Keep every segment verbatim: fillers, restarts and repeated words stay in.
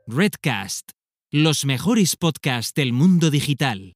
Redcast, los mejores podcasts del mundo digital.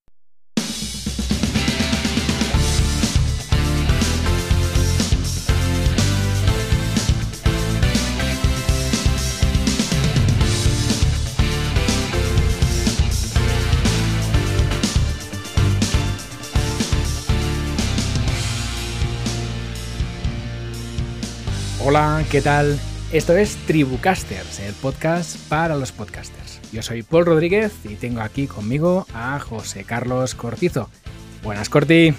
Hola, ¿qué tal? Esto es Tribucasters, el podcast para los podcasters. Yo soy Paul Rodríguez y tengo aquí conmigo a José Carlos Cortizo. Buenas, Corti.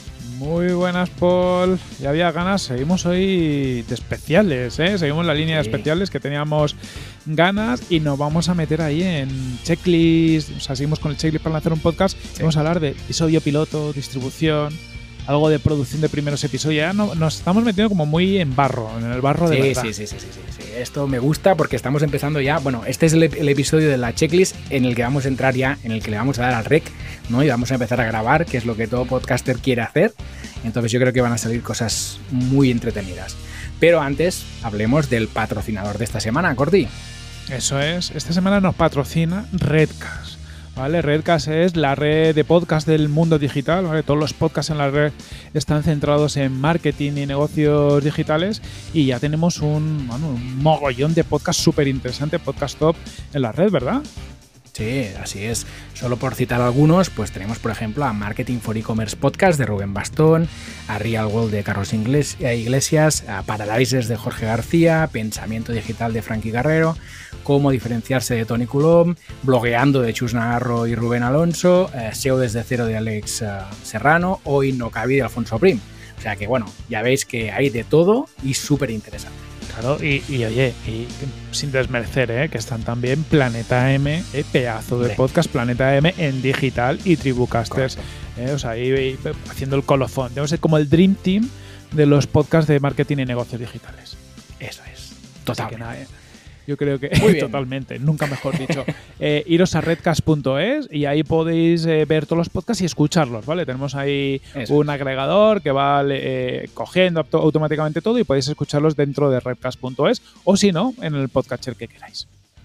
Muy buenas, Paul. Ya había ganas. Seguimos hoy de especiales, ¿eh? Seguimos la línea sí. de especiales que teníamos ganas y nos vamos a meter ahí en checklist. O sea, seguimos con el checklist para lanzar un podcast. Sí. Vamos a hablar de episodio piloto, distribución, algo de producción de primeros episodios. Ya no, nos estamos metiendo como muy en barro, en el barro de sí, verdad. Sí, sí, sí, sí, sí, sí. Esto me gusta porque estamos empezando ya. Bueno, este es el, el episodio de la checklist en el que vamos a entrar ya, en el que le vamos a dar al rec, ¿no? Y vamos a empezar a grabar, que es lo que todo podcaster quiere hacer. Entonces yo creo que van a salir cosas muy entretenidas. Pero antes, hablemos del patrocinador de esta semana, Corti. Eso es. Esta semana nos patrocina Redcast. ¿Vale? Redcast es la red de podcast del mundo digital, ¿vale? Todos los podcasts en la red están centrados en marketing y negocios digitales y ya tenemos un, bueno, un mogollón de podcasts súper interesante, podcast top en la red, ¿verdad? Sí, así es. Solo por citar algunos, pues tenemos por ejemplo a Marketing for E-Commerce Podcast de Rubén Bastón, a Real World de Carlos Iglesias, a Paradises de Jorge García, Pensamiento Digital de Frankie Guerrero, Cómo diferenciarse de Tony Coulomb, Blogueando de Chus Navarro y Rubén Alonso, eh, S E O desde cero de Alex uh, Serrano o Innocabi de Alfonso Prim. O sea que bueno, ya veis que hay de todo y súper interesante. Claro, y, y oye, y sin desmerecer, ¿eh? Que están también Planeta M, eh, pedazo de podcast, Planeta M en digital y Tribucasters. Eh, o sea, ahí, ahí haciendo el colofón. Debe ser como el Dream Team de los podcasts de marketing y negocios digitales. Eso es. Totalmente. Yo creo que totalmente, nunca mejor dicho. Eh, iros a redcast punto es y ahí podéis eh, ver todos los podcasts y escucharlos, ¿vale? Tenemos ahí Eso un es. agregador que va eh, cogiendo automáticamente todo y podéis escucharlos dentro de redcast punto es o si no, en el podcatcher que queráis.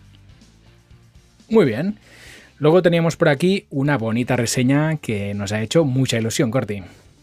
Muy bien. Luego teníamos por aquí una bonita reseña que nos ha hecho mucha ilusión, Corti.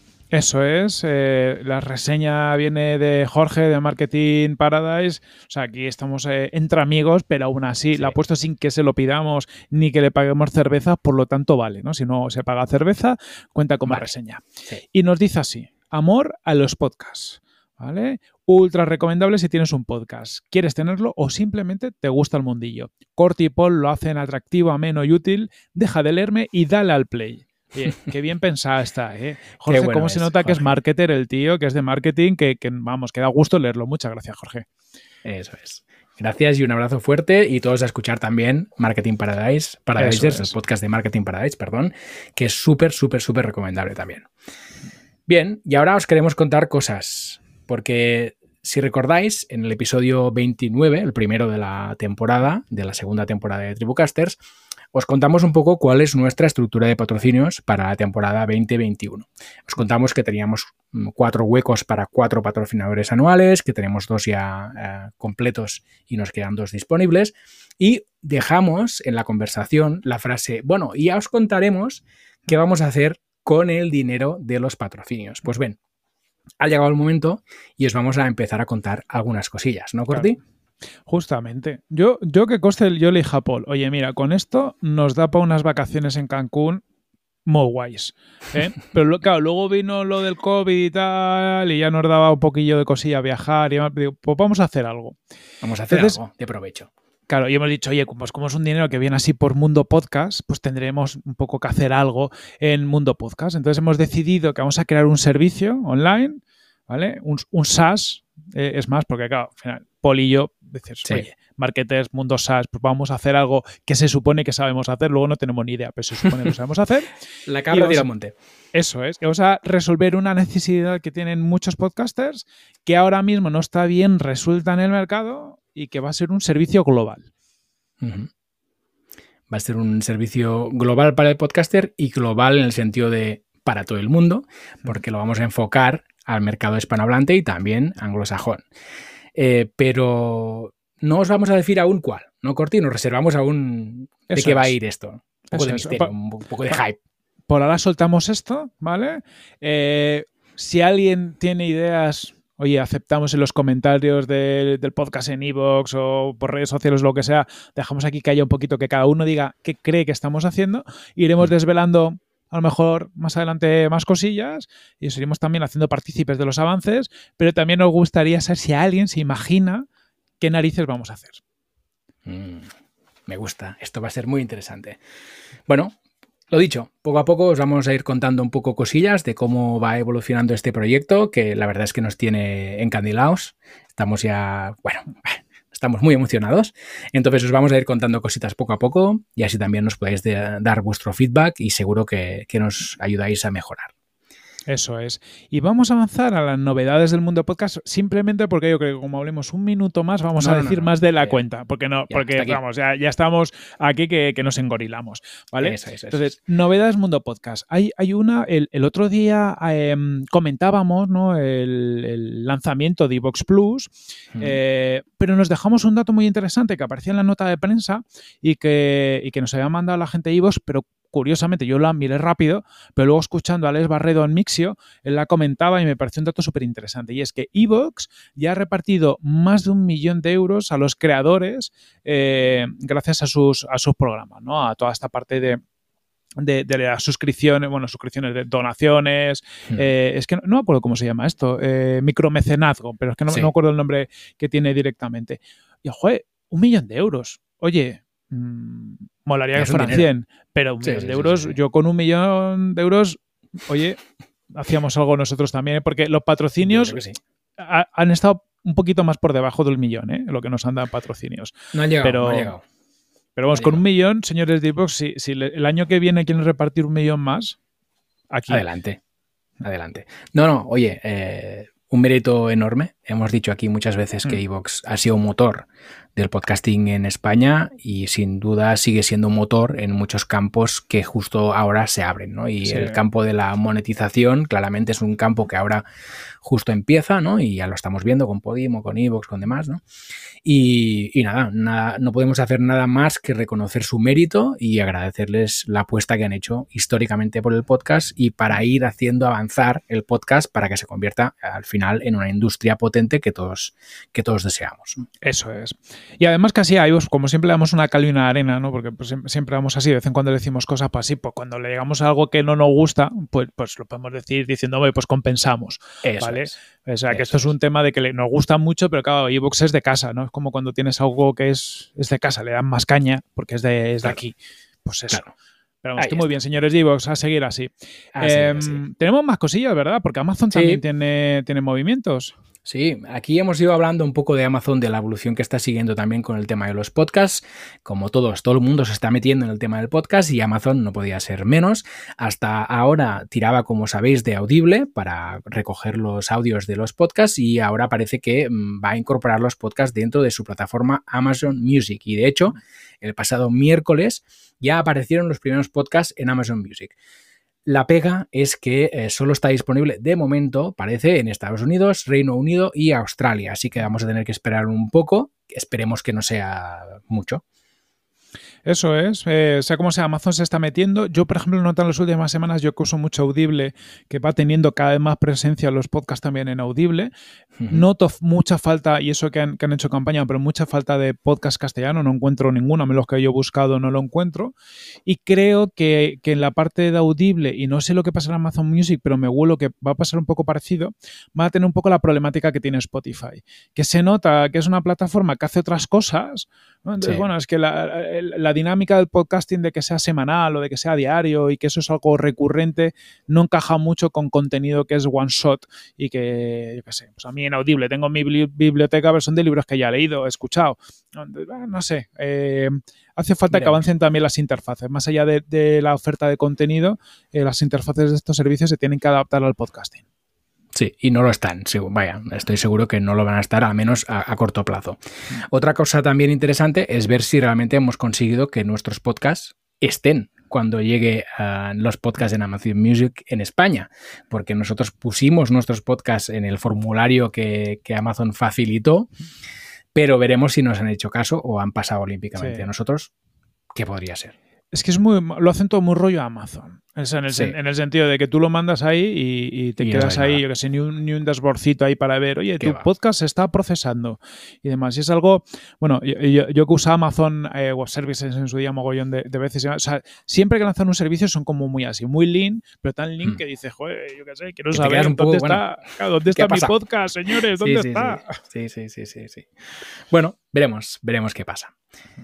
Eso es, eh, la reseña viene de Jorge de Marketing Paradise, o sea, aquí estamos eh, entre amigos, pero aún así sí. La ha puesto sin que se lo pidamos ni que le paguemos cerveza, por lo tanto vale, ¿no? Si no se paga cerveza, cuenta como vale. reseña. Sí. Y nos dice así, amor a los podcasts, ¿vale? Ultra recomendable si tienes un podcast, quieres tenerlo o simplemente te gusta el mundillo. Corti y Paul lo hacen atractivo, ameno y útil, deja de leerme y dale al play. Bien, qué bien pensada está, ¿eh? Jorge, bueno cómo es, se nota Jorge. Que es marketer el tío, que es de marketing, que, que vamos, que da gusto leerlo. Muchas gracias, Jorge. Eso es. Gracias y un abrazo fuerte y todos a escuchar también Marketing Paradise, Paradise es. el podcast de Marketing Paradise, perdón, que es súper, súper, súper recomendable también. Bien, y ahora os queremos contar cosas, porque si recordáis, en el episodio veintinueve, el primero de la temporada, de la segunda temporada de Tribucasters, os contamos un poco cuál es nuestra estructura de patrocinios para la temporada veinte veintiuno. Os contamos que teníamos cuatro huecos para cuatro patrocinadores anuales, que tenemos dos ya eh, completos y nos quedan dos disponibles. Y dejamos en la conversación la frase, bueno, y ya os contaremos qué vamos a hacer con el dinero de los patrocinios. Pues ven, ha llegado el momento y os vamos a empezar a contar algunas cosillas, ¿no, Corti? Claro. Justamente. Yo, yo que coste, yo le dije a Paul, oye, mira, con esto nos da para unas vacaciones en Cancún muy guays, ¿eh? Pero claro, luego vino lo del COVID y tal, y ya nos daba un poquillo de cosilla viajar, y digo, pues vamos a hacer algo. Vamos a hacer Entonces, algo de provecho. Claro, y hemos dicho, oye, pues como es un dinero que viene así por Mundo Podcast, pues tendremos un poco que hacer algo en Mundo Podcast. Entonces hemos decidido que vamos a crear un servicio online, ¿vale? Un, un SaaS, eh, es más, porque claro, al final, Paul y yo, dices, sí. oye, marketers, mundo SaaS, pues vamos a hacer algo que se supone que sabemos hacer, luego no tenemos ni idea, pero se supone que lo sabemos hacer. La cabra tira al monte. Eso es, que vamos a resolver una necesidad que tienen muchos podcasters que ahora mismo no está bien resuelta en el mercado y que va a ser un servicio global. Uh-huh. Va a ser un servicio global para el podcaster y global en el sentido de para todo el mundo, porque lo vamos a enfocar al mercado hispanohablante y también anglosajón. Eh, pero no os vamos a decir aún cuál, ¿no, Corti? Nos reservamos aún de Eso qué va a es. ir esto. Un poco Eso de es. misterio, Pa- un poco de pa- hype. Por ahora soltamos esto, ¿vale? Eh, si alguien tiene ideas, oye, aceptamos en los comentarios del, del podcast en iVoox o por redes sociales, lo que sea, dejamos aquí que haya un poquito, que cada uno diga qué cree que estamos haciendo. Iremos Mm. desvelando a lo mejor más adelante más cosillas y os iremos también haciendo partícipes de los avances, pero también nos gustaría saber si alguien se imagina qué narices vamos a hacer. Mm, me gusta, esto va a ser muy interesante. Bueno, lo dicho, poco a poco os vamos a ir contando un poco cosillas de cómo va evolucionando este proyecto, que la verdad es que nos tiene encandilados. Estamos ya, bueno, estamos muy emocionados. Entonces os vamos a ir contando cositas poco a poco y así también nos podéis de- dar vuestro feedback y seguro que, que nos ayudáis a mejorar. Eso es. Y vamos a avanzar a las novedades del mundo podcast simplemente porque yo creo que como hablemos un minuto más vamos No, a no, decir no, no. más de la Ya, cuenta. Porque no, ya, porque hasta aquí. vamos, ya, ya estamos aquí que, que nos engorilamos. ¿Vale? Eso es, eso Entonces, es. novedades mundo podcast. Hay, hay una, el, el otro día eh, comentábamos, ¿no?, el, el lanzamiento de iVoox Plus, Mm. eh, pero nos dejamos un dato muy interesante que aparecía en la nota de prensa y que, y que nos había mandado la gente de iVoox, pero curiosamente yo la miré rápido, pero luego escuchando a Alex Barredo en Mixio, él la comentaba y me pareció un dato súper interesante. Y es que iVoox ya ha repartido más de un millón de euros a los creadores eh, gracias a sus, a sus programas, ¿no? A toda esta parte de, de, de las suscripciones, bueno, suscripciones de donaciones, Mm. eh, es que no, no me acuerdo cómo se llama esto, eh, micromecenazgo, pero es que no, Sí. no me acuerdo el nombre que tiene directamente. Y, joder, un millón de euros. Oye, mmm, molaría Es que un fueran dinero. cien, pero un Sí, millón sí, de sí, euros, sí, sí. yo con un millón de euros, oye, hacíamos algo nosotros también, ¿eh? Porque los Yo patrocinios creo que sí. ha- han estado un poquito más por debajo del millón, ¿eh? Lo que nos han dado patrocinios. No han llegado, Pero- no han llegado. Pero vamos, Ha con un llegado. millón, señores de iVoox, si, si le- el año que viene quieren repartir un millón más, aquí. Adelante, adelante. No, no, oye, eh, un mérito enorme. Hemos dicho aquí muchas veces que Mm. iVoox ha sido un motor del podcasting en España y sin duda sigue siendo un motor en muchos campos que justo ahora se abren, ¿no? Y Sí. el campo de la monetización claramente es un campo que ahora justo empieza, ¿no? Y ya lo estamos viendo con Podimo, con iVoox, con demás, ¿no? Y, y nada, nada, no podemos hacer nada más que reconocer su mérito y agradecerles la apuesta que han hecho históricamente por el podcast y para ir haciendo avanzar el podcast para que se convierta al final en una industria potente que todos, que todos deseamos, ¿no? Eso es. Y además casi a iVoox, como siempre le damos una cal y una arena, ¿no? Porque pues, siempre, siempre vamos así, de vez en cuando le decimos cosas pues así, pues cuando le llegamos a algo que no nos gusta, pues, pues lo podemos decir diciendo, "Oye, pues compensamos". Eso ¿Vale? es. O sea, que Eso esto es es. un tema de que le- nos gusta mucho, pero claro, iVoox es de casa, ¿no? Es como cuando tienes algo que es, es de casa, le dan más caña porque es de, es de Claro. aquí. Pues eso. Claro. Pero vamos, Ahí que muy está. bien, señores de iVoox, a seguir así. Así, Em, así. Tenemos más cosillas, ¿verdad? Porque Amazon Sí. también tiene, tiene movimientos. Sí, aquí hemos ido hablando un poco de Amazon, de la evolución que está siguiendo también con el tema de los podcasts. Como todos, todo el mundo se está metiendo en el tema del podcast y Amazon no podía ser menos. Hasta ahora tiraba, como sabéis, de Audible para recoger los audios de los podcasts y ahora parece que mm, va a incorporar los podcasts dentro de su plataforma Amazon Music. Y de hecho, el pasado miércoles ya aparecieron los primeros podcasts en Amazon Music. La pega es que eh, solo está disponible de momento, parece, en Estados Unidos, Reino Unido y Australia. Así que vamos a tener que esperar un poco. Esperemos que no sea mucho. Eso es, eh, sea como sea, Amazon se está metiendo. Yo, por ejemplo, noto en las últimas semanas, yo que uso mucho Audible, que va teniendo cada vez más presencia los podcasts también en Audible. Ujú. Noto mucha falta, y eso que han, que han hecho campaña, pero mucha falta de podcast castellano, no encuentro ninguno, a menos que yo he buscado no lo encuentro. Y creo que, que en la parte de Audible, y no sé lo que pasará en Amazon Music, pero me huelo que va a pasar un poco parecido, va a tener un poco la problemática que tiene Spotify, que se nota que es una plataforma que hace otras cosas, ¿no? Entonces, Sí. bueno, es que la, la dinámica del podcasting de que sea semanal o de que sea diario y que eso es algo recurrente no encaja mucho con contenido que es one shot y que, yo qué sé, pues a mí en Audible tengo mi bibli- biblioteca versión de libros que ya he leído, he escuchado, no, no sé, eh, hace falta Mira, que avancen también las interfaces, más allá de, de la oferta de contenido, eh, las interfaces de estos servicios se tienen que adaptar al podcasting. Sí, y no lo están. Sí, vaya, estoy seguro que no lo van a estar, al menos a, a corto plazo. Otra cosa también interesante es ver si realmente hemos conseguido que nuestros podcasts estén cuando llegue a los podcasts en Amazon Music en España, porque nosotros pusimos nuestros podcasts en el formulario que, que Amazon facilitó, pero veremos si nos han hecho caso o han pasado olímpicamente Sí. a nosotros, ¿qué podría ser? Es que es muy, lo hacen todo muy rollo Amazon. O sea, en, el, Sí. en el sentido de que tú lo mandas ahí y, y te Y no quedas hay ahí, nada. yo que sé, ni un, ni un dashboardcito ahí para ver, oye, ¿Qué tu va? podcast se está procesando y demás. Y es algo, bueno, yo, yo, yo que usaba Amazon eh, Web Services en su día mogollón de, de veces, o sea, siempre que lanzan un servicio son como muy así, muy lean, pero tan lean Hmm. que dices, joder, yo qué sé, quiero Que te saber quedas un poco, dónde bueno, está, claro, dónde ¿qué ha está mi pasado? podcast, señores, Sí, dónde sí, está. sí, sí, sí, sí, sí. Bueno, veremos, veremos qué pasa.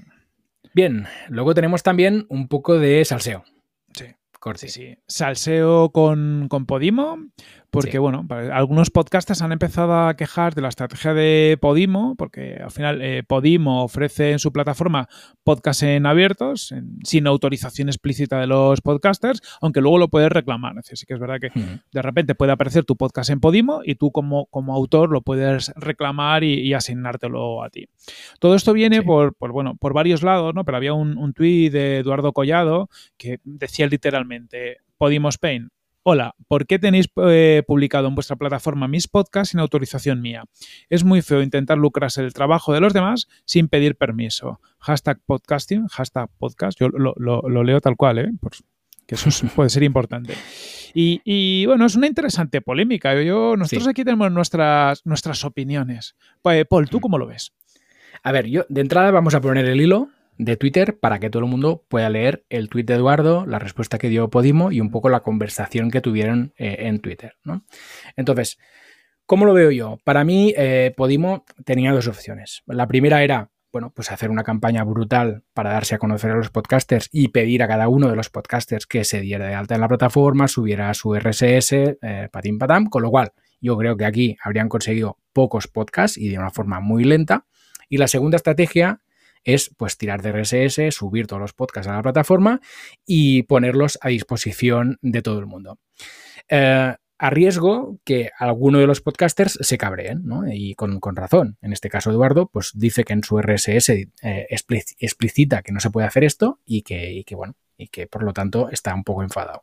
Bien, luego tenemos también un poco de salseo. Sí. Corti. Sí, sí. Salseo con, con Podimo, porque, Sí. bueno, algunos podcasters han empezado a quejar de la estrategia de Podimo, porque al final eh, Podimo ofrece en su plataforma podcasts en abiertos, en- sin autorización explícita de los podcasters, aunque luego lo puedes reclamar. Es decir, sí que es verdad que Hmm. de repente puede aparecer tu podcast en Podimo y tú como, como autor lo puedes reclamar y, y asignártelo a ti. Todo esto viene Sí. por, por, bueno, por varios lados, ¿no? Pero había un, un tuit de Eduardo Collado que decía literalmente, Podimo Spain, hola, ¿por qué tenéis eh, publicado en vuestra plataforma mis podcasts sin autorización mía? Es muy feo intentar lucrarse el trabajo de los demás sin pedir permiso. Hashtag podcasting, hashtag podcast, yo lo, lo, lo leo tal cual, ¿eh? Por, que eso es, puede ser importante. Y, y, bueno, es una interesante polémica. Yo, nosotros Sí. aquí tenemos nuestras, nuestras opiniones. Pues, Paul, ¿tú cómo lo ves? A ver, yo de entrada vamos a poner el hilo de Twitter para que todo el mundo pueda leer el tuit de Eduardo, la respuesta que dio Podimo y un poco la conversación que tuvieron eh, en Twitter, ¿no? Entonces, ¿cómo lo veo yo? Para mí, eh, Podimo tenía dos opciones. La primera era, bueno, pues hacer una campaña brutal para darse a conocer a los podcasters y pedir a cada uno de los podcasters que se diera de alta en la plataforma, subiera su R S S, eh, patín patam, con lo cual yo creo que aquí habrían conseguido pocos podcasts y de una forma muy lenta. Y la segunda estrategia es pues tirar de R S S, subir todos los podcasts a la plataforma y ponerlos a disposición de todo el mundo. Eh, a riesgo que alguno de los podcasters se cabreen, ¿no? Y con, con razón. En este caso, Eduardo pues dice que en su R S S eh, explicita que no se puede hacer esto y que, y que, bueno, y que por lo tanto está un poco enfadado.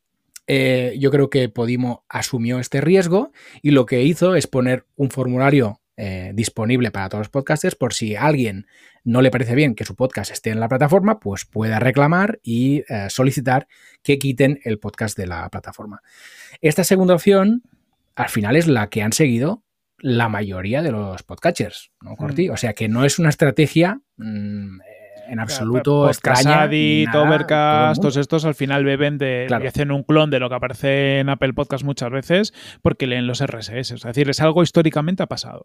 Eh, yo creo que Podimo asumió este riesgo y lo que hizo es poner un formulario Eh, disponible para todos los podcasters por si a alguien no le parece bien que su podcast esté en la plataforma, pues pueda reclamar y eh, solicitar que quiten el podcast de la plataforma. Esta segunda opción al final es la que han seguido la mayoría de los podcatchers, ¿no, Corti? Mm. O sea que no es una estrategia mmm, en absoluto claro, extraña. Addict, Overcast, todos estos al final beben de claro. y hacen un clon de lo que aparece en Apple Podcast muchas veces porque leen los R S S. Es decir, es algo históricamente ha pasado.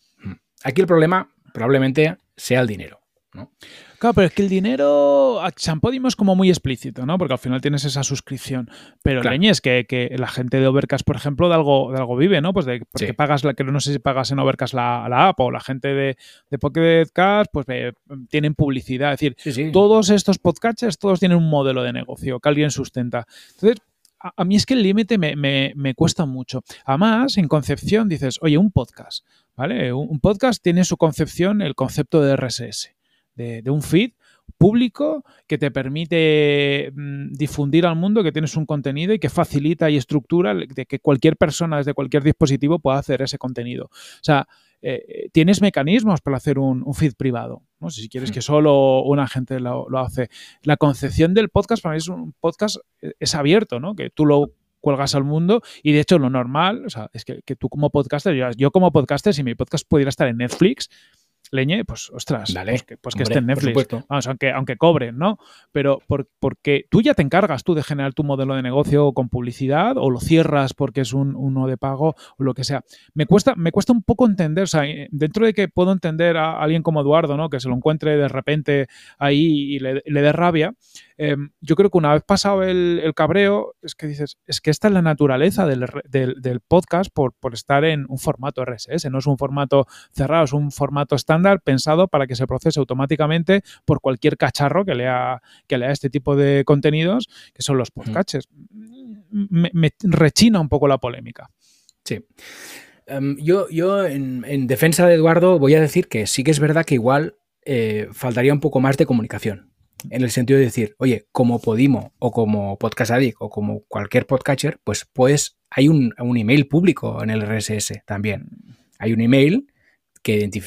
Aquí el problema probablemente sea el dinero, ¿no? Claro, pero es que el dinero, San Podimo es como muy explícito, ¿no? Porque al final tienes esa suscripción. Pero claro. Leñes, que, que la gente de Overcast, por ejemplo, de algo, de algo vive, ¿no? Pues de porque sí. pagas, la, que no sé si pagas en Overcast la, la app o la gente de, de Pocket Cast, pues eh, tienen publicidad. Es decir, sí, sí. todos estos podcasters, todos tienen un modelo de negocio que alguien sustenta. Entonces, a, a mí es que el límite me, me, me cuesta mucho. Además, en concepción dices, oye, un podcast, ¿vale? Un, un podcast tiene su concepción el concepto de R S S. De, de un feed público que te permite mmm, difundir al mundo que tienes un contenido y que facilita y estructura de que cualquier persona desde cualquier dispositivo pueda hacer ese contenido. O sea, eh, tienes mecanismos para hacer un, un feed privado, ¿no? Si quieres que solo una gente lo, lo hace. La concepción del podcast para mí es un podcast es abierto, ¿no? Que tú lo cuelgas al mundo y de hecho lo normal, o sea, es que, que tú como podcaster, yo, yo como podcaster, si mi podcast pudiera estar en Netflix, Leñe, pues ostras, Dale, pues que, pues que hombre, esté en Netflix. Vamos, aunque, aunque cobren, ¿no? Pero por, porque tú ya te encargas tú de generar tu modelo de negocio con publicidad o lo cierras porque es un, uno de pago o lo que sea. Me cuesta, me cuesta un poco entender, o sea, dentro de que puedo entender a alguien como Eduardo, ¿no? Que se lo encuentre de repente ahí y le, le dé rabia. Eh, yo creo que una vez pasado el, el cabreo, es que dices, es que esta es la naturaleza del, del, del podcast por, por estar en un formato R S S, no es un formato cerrado, es un formato estándar pensado para que se procese automáticamente por cualquier cacharro que lea, que lea este tipo de contenidos, que son los podcasts. Me, me rechina un poco la polémica. Sí. Um, yo yo en, en defensa de Eduardo voy a decir que sí que es verdad que igual eh, faltaría un poco más de comunicación. En el sentido de decir, oye, como Podimo o como Podcast Addict o como cualquier podcatcher, pues, pues hay un, un email público en el R S S también. Hay un email que identifica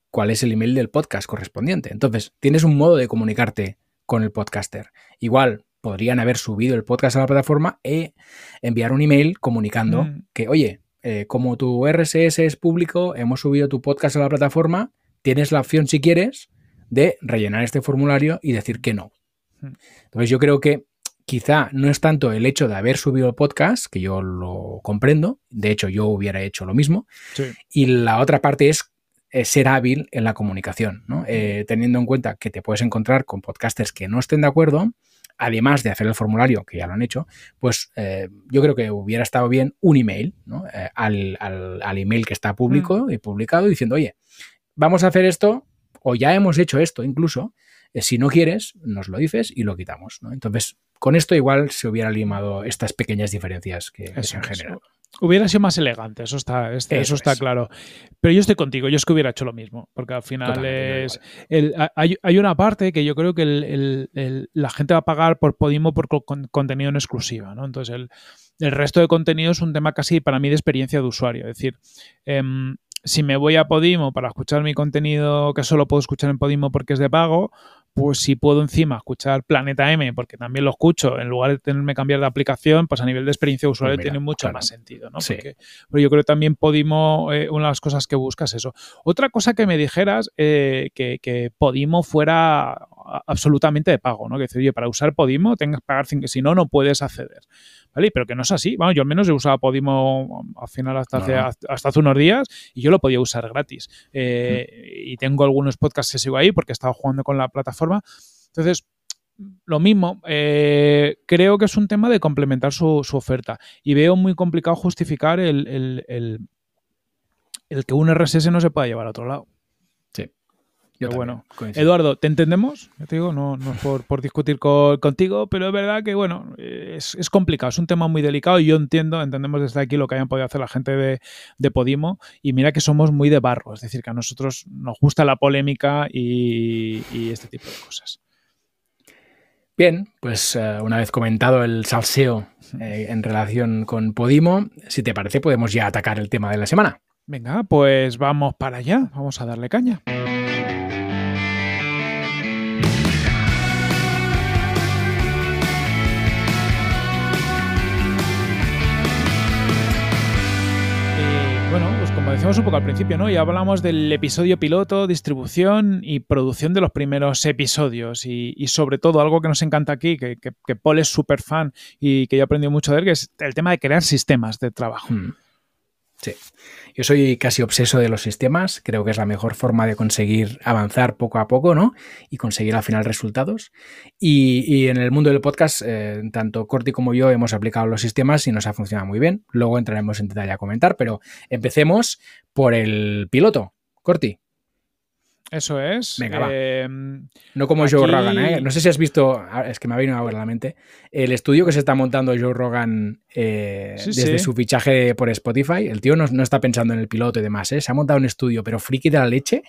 cuál es el email del podcast correspondiente. Entonces, tienes un modo de comunicarte con el podcaster. Igual podrían haber subido el podcast a la plataforma e enviar un email comunicando mm. que, oye, eh, como tu R S S es público, hemos subido tu podcast a la plataforma, tienes la opción, si quieres, de rellenar este formulario y decir que no. Mm. Entonces, yo creo que quizá no es tanto el hecho de haber subido el podcast, que yo lo comprendo, de hecho yo hubiera hecho lo mismo, sí. Y la otra parte es eh, ser hábil en la comunicación, ¿no? Eh, teniendo en cuenta que te puedes encontrar con podcasters que no estén de acuerdo, además de hacer el formulario, que ya lo han hecho, pues eh, yo creo que hubiera estado bien un email, ¿no? eh, al, al, al email que está público mm. y publicado diciendo, oye, vamos a hacer esto o ya hemos hecho esto incluso, eh, si no quieres, nos lo dices y lo quitamos, ¿no? Entonces, con esto igual se hubiera limado estas pequeñas diferencias que, que se han generado. Hubiera sido más elegante, eso está, eso eso está es. claro. Pero yo estoy contigo, yo es que hubiera hecho lo mismo, porque al final Totalmente, es... El, hay, hay una parte que yo creo que el, el, el, la gente va a pagar por Podimo por con, contenido en exclusiva, ¿no? Entonces, el, el resto de contenido es un tema casi para mí de experiencia de usuario. Es decir, eh, si me voy a Podimo para escuchar mi contenido que solo puedo escuchar en Podimo porque es de pago, pues si puedo encima escuchar Planeta M, porque también lo escucho, en lugar de tenerme que cambiar de aplicación, pues a nivel de experiencia de usuario pues mira, tiene mucho claro. más sentido, ¿no? Sí. Porque, pero yo creo que también Podimo, eh, una de las cosas que buscas es eso. Otra cosa que me dijeras, eh, que, que Podimo fuera absolutamente de pago, ¿no? Que decir, oye, para usar Podimo tengas que pagar, si no, no puedes acceder, ¿vale? Pero que no es así. Bueno, yo al menos he usado Podimo al final hasta, no. hace, hasta hace unos días y yo lo podía usar gratis. Eh, mm. Y tengo algunos podcasts que sigo ahí porque he estado jugando con la plataforma. Entonces, lo mismo, eh, creo que es un tema de complementar su, su oferta y veo muy complicado justificar el, el, el, el que un R S S no se pueda llevar a otro lado. Sí. Yo bueno, coincido. Eduardo, ¿te entendemos? Yo te digo, no, no es por, por discutir con, contigo, pero es verdad que, bueno, es, es complicado, es un tema muy delicado y yo entiendo, entendemos desde aquí lo que hayan podido hacer la gente de, de Podimo y mira que somos muy de barro, es decir, que a nosotros nos gusta la polémica y, y este tipo de cosas. Bien, pues uh, una vez comentado el salseo eh, en relación con Podimo, si te parece podemos ya atacar el tema de la semana. Venga, pues vamos para allá, vamos a darle caña. Bueno, pues como decíamos un poco al principio, ¿no? Ya hablamos del episodio piloto, distribución y producción de los primeros episodios y, y sobre todo algo que nos encanta aquí, que, que, que Paul es súper fan y que yo he aprendido mucho de él, que es el tema de crear sistemas de trabajo. Hmm. Sí, yo soy casi obseso de los sistemas, creo que es la mejor forma de conseguir avanzar poco a poco, ¿no? Y conseguir al final resultados. Y, y en el mundo del podcast, eh, tanto Corti como yo hemos aplicado los sistemas y nos ha funcionado muy bien. Luego entraremos en detalle a comentar, pero empecemos por el piloto. Corti. Eso es. Venga, eh, va. No como aquí... Joe Rogan, ¿eh? No sé si has visto, es que me ha venido ahora a la mente, el estudio que se está montando Joe Rogan eh, sí, desde sí. su fichaje por Spotify. El tío no, no está pensando en el piloto y demás, ¿eh? Se ha montado un estudio, pero friki de la leche.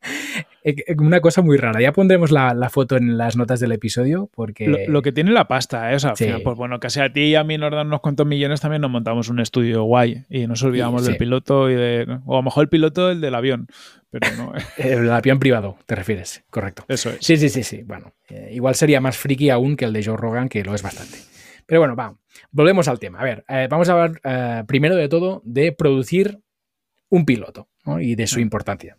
Una cosa muy rara. Ya pondremos la, la foto en las notas del episodio porque... Lo, lo que tiene la pasta, ¿eh? O sea, al sí. final, pues bueno, que sea a ti y a mí nos dan unos cuantos millones, también nos montamos un estudio guay y nos olvidamos sí, del sí. piloto y de... O a lo mejor el piloto el del avión, pero no... El avión privado, te refieres, correcto. Eso es. Sí, sí, sí, sí. Bueno, eh, igual sería más friki aún que el de Joe Rogan, que lo es bastante. Pero bueno, va, volvemos al tema. A ver, eh, vamos a hablar eh, primero de todo de producir un piloto, ¿no? Y de su importancia.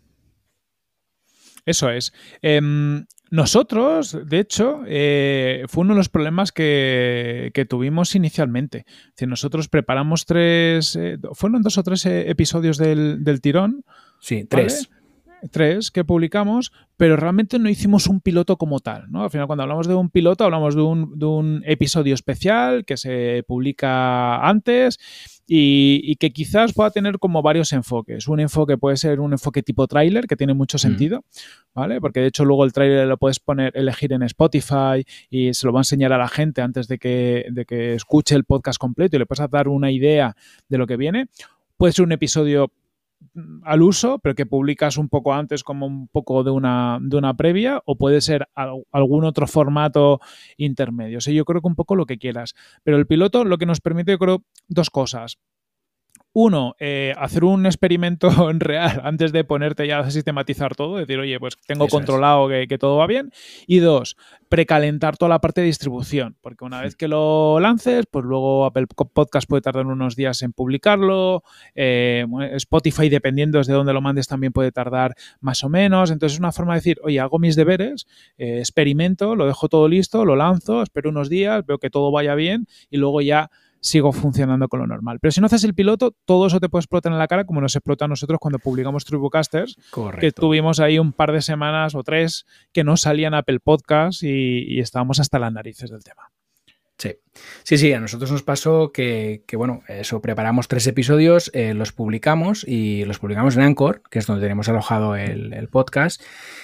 Eso es. Eh, nosotros, de hecho, eh, fue uno de los problemas que, que tuvimos inicialmente. Es decir, nosotros preparamos tres... Eh, fueron dos o tres eh, episodios del, del tirón. Sí, tres. ¿Vale? Tres que publicamos, pero realmente no hicimos un piloto como tal, ¿no? Al final, cuando hablamos de un piloto, hablamos de un, de un episodio especial que se publica antes y, y que quizás pueda tener como varios enfoques. Un enfoque puede ser un enfoque tipo tráiler, que tiene mucho sentido, ¿vale? Porque de hecho luego el tráiler lo puedes poner, elegir en Spotify y se lo va a enseñar a la gente antes de que, de que escuche el podcast completo y le puedes dar una idea de lo que viene. Puede ser un episodio al uso, pero que publicas un poco antes como un poco de una, de una previa, o puede ser al, algún otro formato intermedio. O sea, yo creo que un poco lo que quieras. Pero el piloto lo que nos permite, yo creo, dos cosas. Uno, eh, hacer un experimento en real antes de ponerte ya a sistematizar todo, decir, oye, pues tengo Eso controlado es. que, que todo va bien. Y dos, precalentar toda la parte de distribución, porque una vez que lo lances, pues luego Apple Podcast puede tardar unos días en publicarlo, eh, Spotify, dependiendo de dónde lo mandes, también puede tardar más o menos. Entonces es una forma de decir, oye, hago mis deberes, eh, experimento, lo dejo todo listo, lo lanzo, espero unos días, veo que todo vaya bien y luego ya sigo funcionando con lo normal. Pero si no haces el piloto, todo eso te puede explotar en la cara, como nos explota a nosotros cuando publicamos Tribucasters, Correcto. que tuvimos ahí un par de semanas o tres que no salían Apple Podcast y, y estábamos hasta las narices del tema. Sí, sí, sí, a nosotros nos pasó que, que bueno, eso, preparamos tres episodios, eh, los publicamos y los publicamos en Anchor, que es donde tenemos alojado el, el podcast,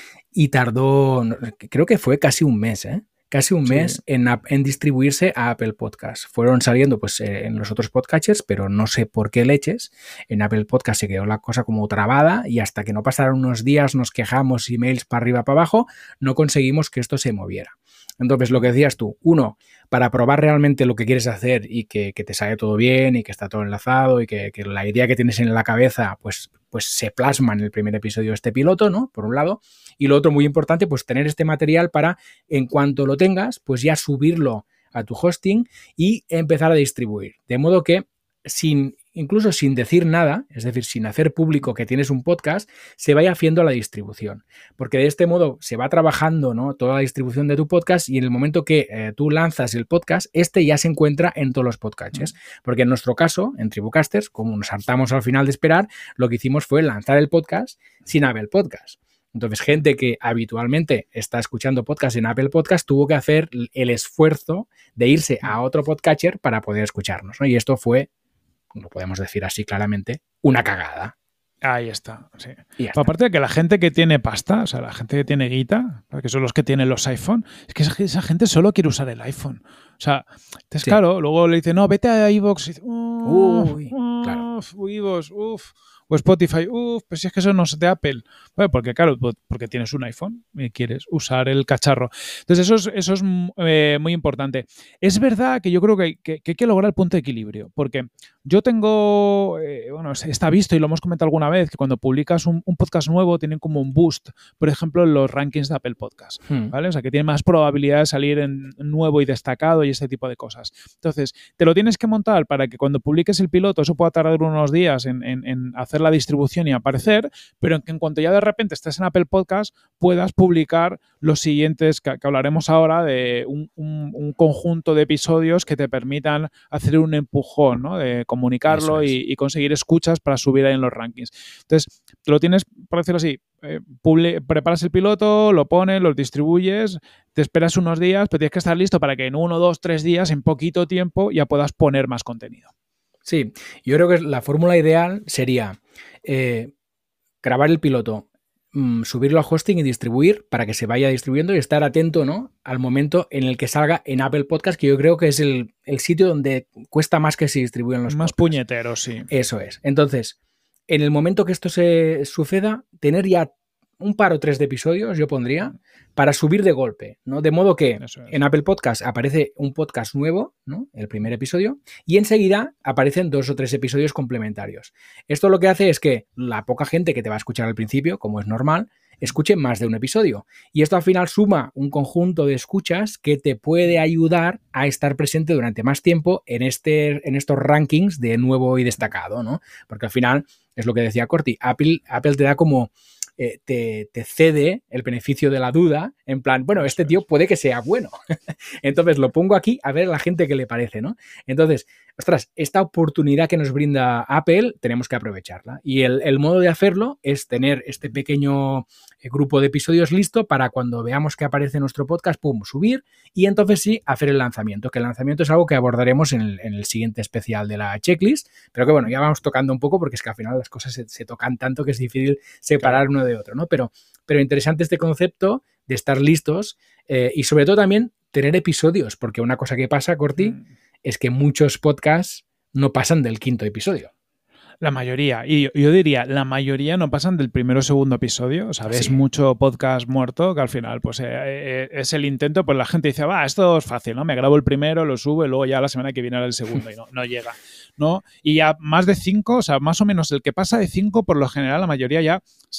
y tardó, creo que fue casi un mes, ¿eh? Casi un mes sí. en, en distribuirse a Apple Podcast. Fueron saliendo pues eh, en los otros podcatchers, pero no sé por qué leches. En Apple Podcast se quedó la cosa como trabada y hasta que no pasaron unos días nos quejamos, emails para arriba, para abajo, no conseguimos que esto se moviera. Entonces, lo que decías tú, uno, para probar realmente lo que quieres hacer y que, que te sale todo bien y que está todo enlazado y que, que la idea que tienes en la cabeza pues, pues se plasma en el primer episodio de este piloto, ¿no? Por un lado. Y lo otro, muy importante, pues tener este material para, en cuanto lo tengas, pues ya subirlo a tu hosting y empezar a distribuir. De modo que, sin incluso sin decir nada, es decir, sin hacer público que tienes un podcast, se vaya haciendo la distribución. Porque de este modo se va trabajando, ¿no?, toda la distribución de tu podcast y en el momento que eh, tú lanzas el podcast, este ya se encuentra en todos los podcatchers. Porque en nuestro caso, en Tribucasters, como nos hartamos al final de esperar, lo que hicimos fue lanzar el podcast sin Apple Podcast. Entonces, gente que habitualmente está escuchando podcast en Apple Podcast tuvo que hacer el esfuerzo de irse a otro podcatcher para poder escucharnos, ¿no? Y esto fue, lo podemos decir así claramente, una cagada. Ahí está, sí. Está. Aparte de que la gente que tiene pasta, o sea, la gente que tiene guita, que son los que tienen los iPhone, es que esa, esa gente solo quiere usar el iPhone. O sea, es sí. claro, luego le dice, no, vete a iVoox. Y dice, Uy, uf, claro. iVoox, uff. O Spotify, uff, pues si es que eso no es de Apple. Bueno, porque claro, porque tienes un iPhone y quieres usar el cacharro. Entonces eso es, eso es eh, muy importante. Es verdad que yo creo que, que, que hay que lograr el punto de equilibrio, porque yo tengo, eh, bueno, está visto y lo hemos comentado alguna vez, que cuando publicas un, un podcast nuevo tienen como un boost, por ejemplo, en los rankings de Apple Podcast, hmm. ¿vale? O sea, que tiene más probabilidad de salir en nuevo y destacado y ese tipo de cosas. Entonces, te lo tienes que montar para que cuando publiques el piloto, eso pueda tardar unos días en, en, en hacer la distribución y aparecer, pero en que en cuanto ya de repente estés en Apple Podcast, puedas publicar los siguientes, que, que hablaremos ahora de un, un, un conjunto de episodios que te permitan hacer un empujón, ¿no? De comunicarlo es. y, y conseguir escuchas para subir ahí en los rankings. Entonces, te lo tienes, por decirlo así, eh, publi- preparas el piloto, lo pones, lo distribuyes, te esperas unos días, pero tienes que estar listo para que en uno, dos, tres días, en poquito tiempo, ya puedas poner más contenido. Sí, yo creo que la fórmula ideal sería eh, grabar el piloto, mmm, subirlo a hosting y distribuir para que se vaya distribuyendo y estar atento, ¿no?, al momento en el que salga en Apple Podcast, que yo creo que es el, el sitio donde cuesta más que se distribuyan los más podcasts. Puñeteros, sí. Eso es. Entonces, en el momento que esto se suceda, tener ya un par o tres de episodios, yo pondría, para subir de golpe, ¿no? De modo que en Apple Podcast aparece un podcast nuevo, ¿no?, el primer episodio, y enseguida aparecen dos o tres episodios complementarios. Esto lo que hace es que la poca gente que te va a escuchar al principio, como es normal, escuche más de un episodio. Y esto al final suma un conjunto de escuchas que te puede ayudar a estar presente durante más tiempo en, este, en estos rankings de nuevo y destacado, ¿no? Porque al final, es lo que decía Corti, Apple, Apple te da como... Eh, te, te cede el beneficio de la duda, en plan, bueno, este tío puede que sea bueno. Entonces lo pongo aquí a ver a la gente qué le parece, ¿no? Entonces, ostras, esta oportunidad que nos brinda Apple tenemos que aprovecharla. Y el, el modo de hacerlo es tener este pequeño grupo de episodios listo para cuando veamos que aparece nuestro podcast, pum, subir y entonces sí, hacer el lanzamiento, que el lanzamiento es algo que abordaremos en el, en el siguiente especial de la checklist, pero que bueno, ya vamos tocando un poco porque es que al final las cosas se, se tocan tanto que es difícil separar uno de otro, ¿no? Pero, pero interesante este concepto de estar listos eh, y sobre todo también tener episodios, porque una cosa que pasa, Corti, mm. es que muchos podcasts no pasan del quinto episodio. La mayoría, y yo, yo diría, la mayoría no pasan del primero o segundo episodio, o sea, ves sí. mucho podcast muerto que al final pues eh, eh, es el intento, pues la gente dice, va, esto es fácil, ¿no? Me grabo el primero, lo subo y luego ya la semana que viene haré el segundo y no, no llega. ¿no? Y ya más de cinco, o sea, más o menos el que pasa de cinco, por lo general, la mayoría ya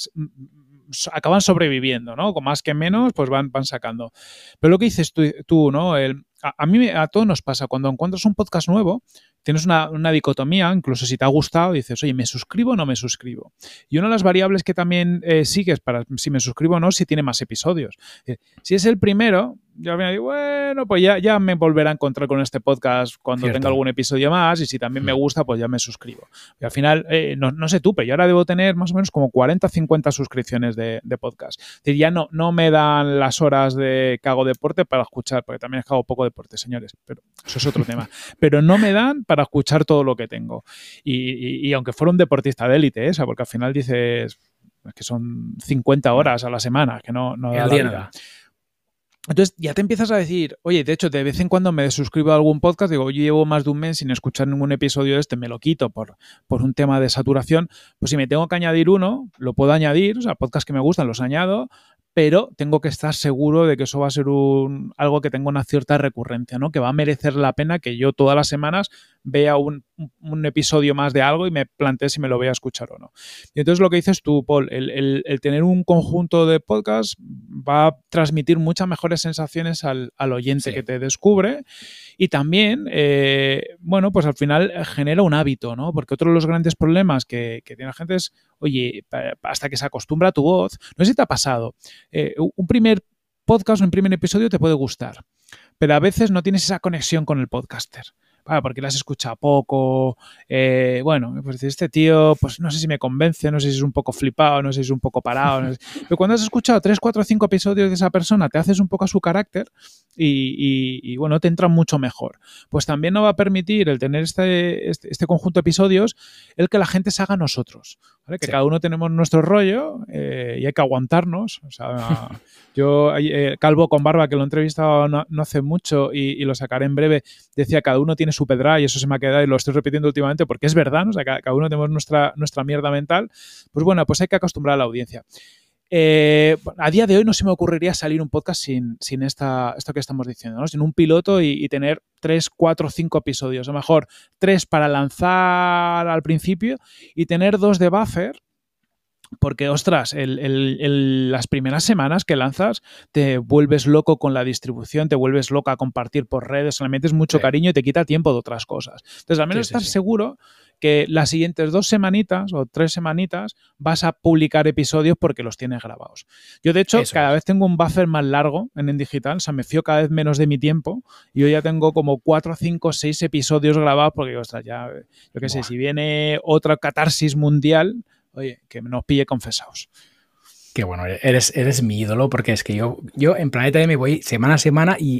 acaban sobreviviendo, ¿no? Con más que menos, pues van, van sacando. Pero lo que dices tú, tú ¿no? El, a, a mí, a todos nos pasa, cuando encuentras un podcast nuevo, tienes una, una dicotomía, incluso si te ha gustado, dices, oye, ¿me suscribo o no me suscribo? Y una de las variables que también eh, sigues para si me suscribo o no, si tiene más episodios. Eh, si es el primero, yo al final digo, bueno, pues ya, ya me volverá a encontrar con este podcast cuando Cierto. tenga algún episodio más, y si también me gusta, pues ya me suscribo. Y al final, eh, no, no sé tú, pero yo ahora debo tener más o menos como cuarenta, cincuenta suscripciones de, de podcast. Es decir, ya no, no me dan las horas de que hago deporte para escuchar, porque también es que hago poco deporte, señores, pero eso es otro tema. Pero no me dan para escuchar todo lo que tengo. Y, y, y aunque fuera un deportista de élite, ¿eh? O sea, porque al final dices que son cincuenta horas a la semana, que no, no da la vida. Entonces ya te empiezas a decir, oye, de hecho, de vez en cuando me desuscribo a algún podcast, digo, yo llevo más de un mes sin escuchar ningún episodio de este, me lo quito por, por un tema de saturación, pues si me tengo que añadir uno, lo puedo añadir, o sea, podcasts que me gustan los añado, pero tengo que estar seguro de que eso va a ser un, algo que tenga una cierta recurrencia, ¿no? Que va a merecer la pena que yo todas las semanas vea un, un episodio más de algo y me plantee si me lo voy a escuchar o no. Y entonces lo que dices tú, Paul, el, el, el tener un conjunto de podcasts va a transmitir muchas mejores sensaciones al, al oyente sí. que te descubre, y también, eh, bueno, pues al final genera un hábito, ¿no? Porque otro de los grandes problemas que, que tiene la gente es, oye, hasta que se acostumbra a tu voz, no sé si te ha pasado, eh, un primer podcast, un primer episodio te puede gustar, pero a veces no tienes esa conexión con el podcaster. Ah, porque lo has escuchado poco, eh, bueno, pues este tío, pues no sé si me convence, no sé si es un poco flipado, no sé si es un poco parado, no sé. Pero cuando has escuchado tres, cuatro, cinco episodios de esa persona, te haces un poco a su carácter y, y, y bueno, te entra mucho mejor. Pues también nos va a permitir el tener este, este, este conjunto de episodios, el que la gente se haga a nosotros, ¿vale? Que sí. cada uno tenemos nuestro rollo eh, y hay que aguantarnos. O sea, yo, eh, Calvo con Barba, que lo he entrevistado no, no hace mucho y, y lo sacaré en breve, decía, cada uno tiene su pedra, y eso se me ha quedado y lo estoy repitiendo últimamente porque es verdad, ¿no? O sea, cada, cada uno tenemos nuestra, nuestra mierda mental. Pues bueno, pues hay que acostumbrar a la audiencia. Eh, a día de hoy no se me ocurriría salir un podcast sin, sin esta, esto que estamos diciendo, ¿no? Sin un piloto y, y tener tres, cuatro, cinco episodios. A lo mejor tres para lanzar al principio y tener dos de buffer. Porque, ostras, el, el, el, las primeras semanas que lanzas te vuelves loco con la distribución, te vuelves loca a compartir por redes, le metes mucho sí. cariño y te quita tiempo de otras cosas. Entonces, al menos sí, sí, estás sí. seguro que las siguientes dos semanitas o tres semanitas vas a publicar episodios porque los tienes grabados. Yo, de hecho, Eso cada es. vez tengo un buffer más largo en En Digital, o sea, me fío cada vez menos de mi tiempo y yo ya tengo como cuatro, cinco, seis episodios grabados porque, ostras, ya, yo qué sé, si viene otra catarsis mundial, oye, que nos pille confesados. Qué bueno, eres, eres mi ídolo, porque es que yo, yo en Planeta M voy semana a semana y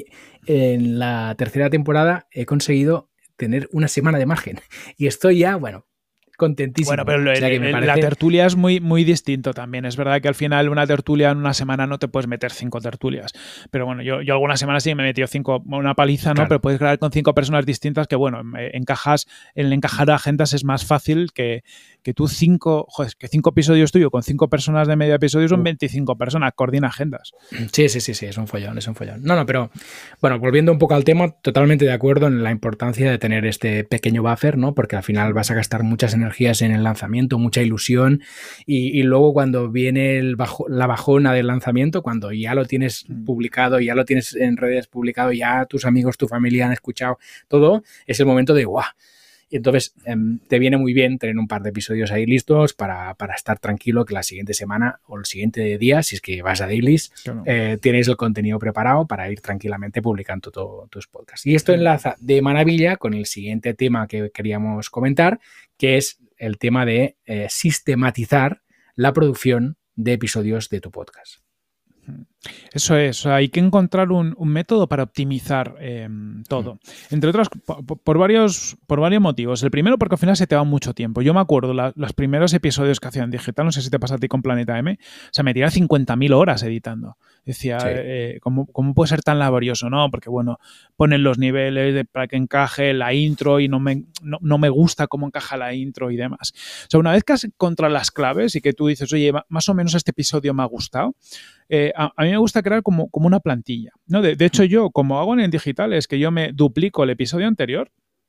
en la tercera temporada he conseguido tener una semana de margen. Y estoy ya, bueno, contentísimo. Bueno, pero o sea, que me parece... la tertulia es muy, muy distinto también. Es verdad que al final una tertulia en una semana no te puedes meter cinco tertulias. Pero bueno, yo, yo algunas semanas sí me he metido cinco, una paliza, ¿no? Claro. Pero puedes grabar con cinco personas distintas que, bueno, encajas, el encajar agendas es más fácil que, que tú cinco, joder, que cinco episodios tuyos con cinco personas de medio episodio son veinticinco personas, coordina agendas. Sí, sí, sí, sí, es un follón, es un follón. No, no, pero bueno, volviendo un poco al tema, totalmente de acuerdo en la importancia de tener este pequeño buffer, ¿no? Porque al final vas a gastar muchas energías energías en el lanzamiento, mucha ilusión y, y luego cuando viene el bajo, la bajona del lanzamiento, cuando ya lo tienes publicado, ya lo tienes en redes publicado, ya tus amigos, tu familia han escuchado todo, es el momento de ¡guau! Y entonces eh, te viene muy bien tener un par de episodios ahí listos para, para estar tranquilo que la siguiente semana o el siguiente día, si es que vas a dailies, claro. eh, tienes el contenido preparado para ir tranquilamente publicando todo, tus podcasts. Y esto enlaza de maravilla con el siguiente tema que queríamos comentar, que es el tema de eh, sistematizar la producción de episodios de tu podcast. Eso es, o sea, hay que encontrar un, un método para optimizar eh, todo. Entre otras, por, por, varios, por varios motivos. El primero, porque al final se te va mucho tiempo. Yo me acuerdo la, los primeros episodios que hacía en Digital, no sé si te pasa a ti con Planeta M, o sea, me tiraba cincuenta mil horas editando. Decía, sí. eh, ¿cómo, ¿cómo puede ser tan laborioso? No, porque bueno, ponen los niveles de, para que encaje la intro y no me, no, no me gusta cómo encaja la intro y demás. O sea, una vez que has encontrado las claves y que tú dices, oye, más o menos este episodio me ha gustado, eh, a, a mí me gusta crear como, como una plantilla, ¿no? De, de hecho, yo, como hago en Digital, es que yo me duplico el episodio anterior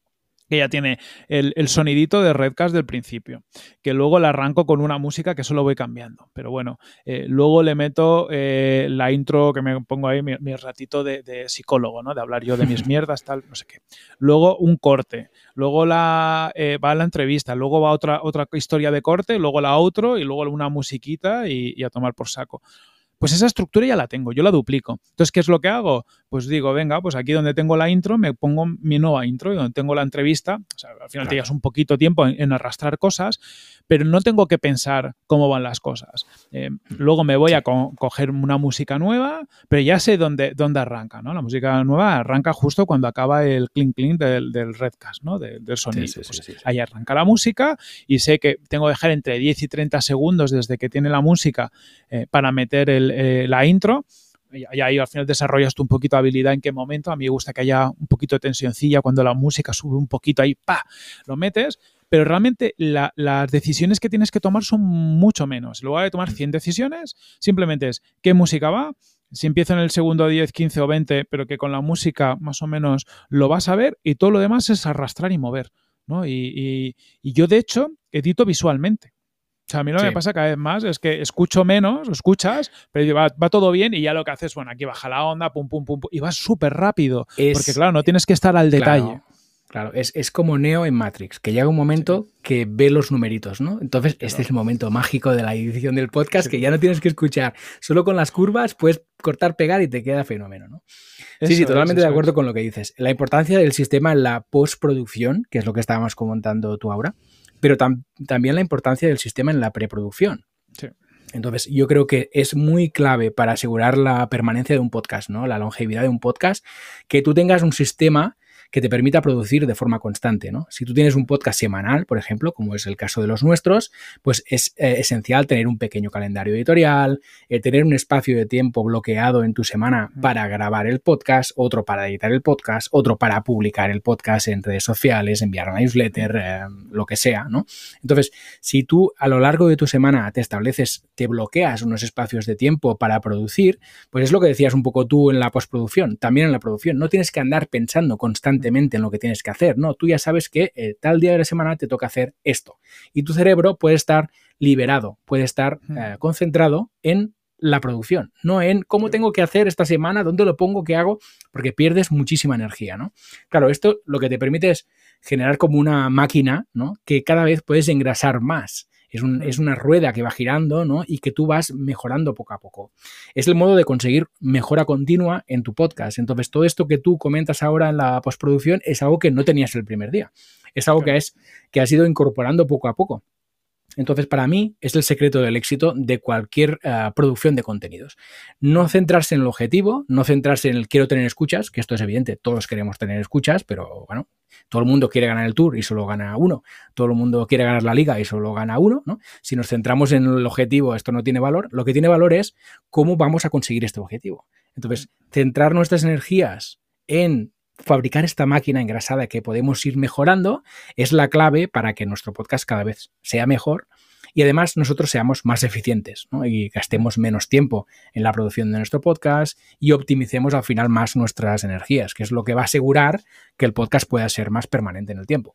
que ya tiene el, el sonidito de Redcast del principio, que luego la arranco con una música que solo voy cambiando. Pero bueno, eh, luego le meto eh, la intro que me pongo ahí, mi, mi ratito de, de psicólogo, ¿no? De hablar yo de mis mierdas, tal, no sé qué. Luego un corte, luego la, eh, va la entrevista, luego va otra, otra historia de corte, luego la outro y luego una musiquita y, y a tomar por saco. Pues esa estructura ya la tengo, yo la duplico. Entonces, ¿qué es lo que hago? Pues digo, venga, pues aquí donde tengo la intro me pongo mi nueva intro y donde tengo la entrevista, o sea, al final claro. te llevas un poquito tiempo en, en arrastrar cosas, pero no tengo que pensar cómo van las cosas. Eh, luego me voy sí. a co- coger una música nueva, pero ya sé dónde, dónde arranca, ¿no? La música nueva arranca justo cuando acaba el clink clink del, del Redcast, ¿no? De, del sonido. Sí, sí, pues sí, sí, sí. Ahí arranca la música y sé que tengo que dejar entre diez y treinta segundos desde que tiene la música eh, para meter el, eh, la intro. Y ahí al final desarrollas tú un poquito de habilidad en qué momento. A mí me gusta que haya un poquito de tensioncilla cuando la música sube un poquito ahí, ¡pa! Lo metes. Pero realmente la, las decisiones que tienes que tomar son mucho menos. En lugar de tomar cien decisiones, simplemente es qué música va, si empiezo en el segundo diez, quince o veinte, pero que con la música más o menos lo vas a ver y todo lo demás es arrastrar y mover, ¿no? Y, y, y yo, de hecho, edito visualmente. O sea, a mí lo que sí. me pasa cada vez más es que escucho menos, escuchas, pero va, va todo bien y ya lo que haces, bueno, aquí baja la onda, pum, pum, pum, pum y vas súper rápido. Es, porque, claro, no tienes que estar al detalle. Claro. Claro, es, es como Neo en Matrix, que llega un momento sí. que ve los numeritos, ¿no? Entonces, claro. este es el momento mágico de la edición del podcast, sí. que ya no tienes que escuchar. Solo con las curvas puedes cortar, pegar y te queda fenómeno, ¿no? Eso sí, sí, totalmente es, de acuerdo es. con lo que dices. La importancia del sistema en la postproducción, que es lo que estábamos comentando tú ahora, pero tam- también la importancia del sistema en la preproducción. Sí. Entonces, yo creo que es muy clave para asegurar la permanencia de un podcast, ¿no? La longevidad de un podcast, que tú tengas un sistema que te permita producir de forma constante, ¿no? Si tú tienes un podcast semanal, por ejemplo, como es el caso de los nuestros, pues es eh, esencial tener un pequeño calendario editorial, eh, tener un espacio de tiempo bloqueado en tu semana para grabar el podcast, otro para editar el podcast, otro para publicar el podcast en redes sociales, enviar una newsletter, eh, lo que sea, ¿no? Entonces, si tú a lo largo de tu semana te estableces, te bloqueas unos espacios de tiempo para producir, pues es lo que decías un poco tú en la postproducción, también en la producción. No tienes que andar pensando constantemente en lo que tienes que hacer, ¿no? Tú ya sabes que eh, tal día de la semana te toca hacer esto y tu cerebro puede estar liberado, puede estar eh, concentrado en la producción, no en cómo tengo que hacer esta semana, dónde lo pongo, qué hago, porque pierdes muchísima energía, ¿no? Claro, esto lo que te permite es generar como una máquina, ¿no? Que cada vez puedes engrasar más. Es, un, es una rueda que va girando, ¿no? Y que tú vas mejorando poco a poco. Es el modo de conseguir mejora continua en tu podcast. Entonces, todo esto que tú comentas ahora en la postproducción es algo que no tenías el primer día. Es algo claro. que, es, que has ido incorporando poco a poco. Entonces, para mí, es el secreto del éxito de cualquier uh, producción de contenidos. No centrarse en el objetivo, no centrarse en el quiero tener escuchas, que esto es evidente, todos queremos tener escuchas, pero bueno, todo el mundo quiere ganar el Tour y solo gana uno. Todo el mundo quiere ganar la Liga y solo gana uno, ¿no? Si nos centramos en el objetivo, esto no tiene valor. Lo que tiene valor es cómo vamos a conseguir este objetivo. Entonces, centrar nuestras energías en fabricar esta máquina engrasada que podemos ir mejorando es la clave para que nuestro podcast cada vez sea mejor y además nosotros seamos más eficientes, ¿no? Y gastemos menos tiempo en la producción de nuestro podcast y optimicemos al final más nuestras energías, que es lo que va a asegurar que el podcast pueda ser más permanente en el tiempo.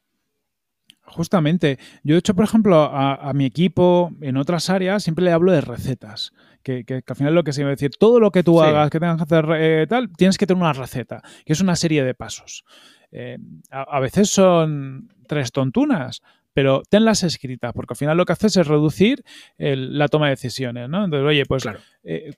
Justamente. Yo, de hecho, por ejemplo, a, a mi equipo en otras áreas siempre le hablo de recetas. Que, que, que al final lo que se va a decir, todo lo que tú sí. hagas, que tengas que hacer eh, tal, tienes que tener una receta, que es una serie de pasos. Eh, a, a veces son tres tontunas, pero tenlas escritas, porque al final lo que haces es reducir el, la toma de decisiones, ¿no? Entonces, oye, pues claro. eh,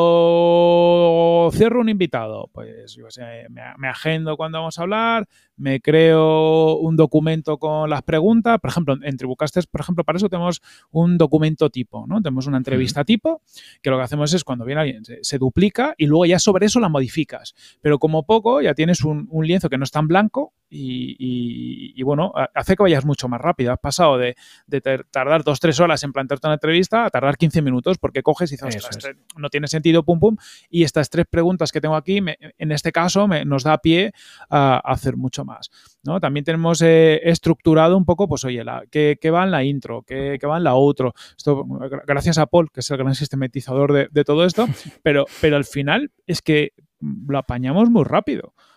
cuando cierro un invitado, pues yo sé, me, me agendo cuando vamos a hablar, me creo un documento con las preguntas. Por ejemplo, en Tribucasters, por ejemplo, para eso tenemos un documento tipo, ¿no? Tenemos una entrevista uh-huh. tipo, que lo que hacemos es cuando viene alguien, se, se duplica y luego ya sobre eso la modificas. Pero como poco ya tienes un, un lienzo que no es tan blanco y, y, y bueno, hace que vayas mucho más rápido. Has pasado de, de tardar dos, tres horas en plantearte una entrevista a tardar quince minutos porque coges y dices, ostras, es. no tiene sentido, pum, pum. Y estas tres preguntas que tengo aquí, me, en este caso, me, nos da pie a, a hacer mucho más, ¿no? También tenemos eh, estructurado un poco, pues oye, la, ¿qué, qué va en la intro? ¿Qué, qué va en la outro? Esto, gracias a Paul, que es el gran sistematizador de, de todo esto, pero, pero al final es que lo apañamos muy rápido.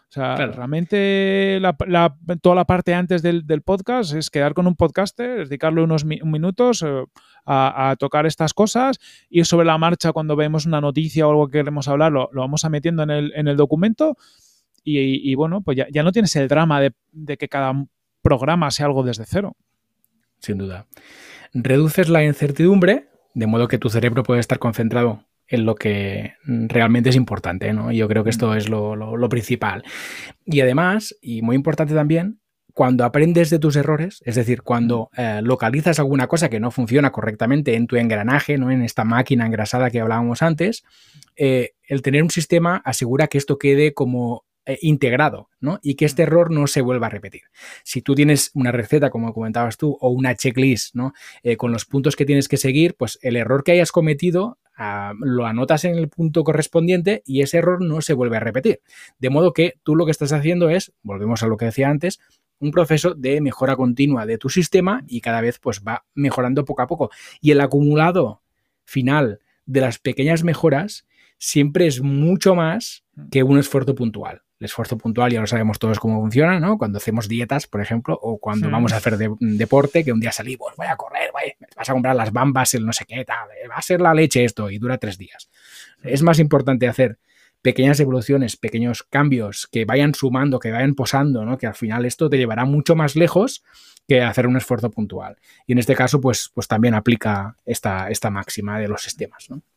O sea, Claro. realmente la, la, toda la parte antes del, del podcast es quedar con un podcaster, dedicarle unos mi, minutos eh, a, a tocar estas cosas, ir sobre la marcha cuando vemos una noticia o algo que queremos hablar, lo, lo vamos a metiendo en el, en el documento y, y, y bueno, pues ya, ya no tienes el drama de, de que cada programa sea algo desde cero. Sin duda. Reduces la incertidumbre, de modo que tu cerebro puede estar concentrado en lo que realmente es importante, ¿no? Yo creo que esto es lo, lo, lo principal. Y además, y muy importante también, cuando aprendes de tus errores, es decir, cuando eh, localizas alguna cosa que no funciona correctamente en tu engranaje, ¿no? En esta máquina engrasada que hablábamos antes, eh, el tener un sistema asegura que esto quede como eh, integrado, ¿no? Y que este error no se vuelva a repetir. Si tú tienes una receta, como comentabas tú, o una checklist, ¿no? Eh, con los puntos que tienes que seguir, pues el error que hayas cometido Uh, lo anotas en el punto correspondiente y ese error no se vuelve a repetir. De modo que tú lo que estás haciendo es, volvemos a lo que decía antes, un proceso de mejora continua de tu sistema y cada vez pues va mejorando poco a poco. Y el acumulado final de las pequeñas mejoras siempre es mucho más que un esfuerzo puntual. El esfuerzo puntual ya lo sabemos todos cómo funciona, ¿no? Cuando hacemos dietas, por ejemplo, o cuando sí. vamos a hacer de, deporte, que un día salimos, voy a correr, voy, vas a comprar las bambas, el no sé qué, tal, va a ser la leche esto y dura tres días. Es más importante hacer pequeñas evoluciones, pequeños cambios que vayan sumando, que vayan posando, ¿no? Que al final esto te llevará mucho más lejos que hacer un esfuerzo puntual. Y en este caso, pues, pues también aplica esta, esta máxima de los sistemas, ¿no?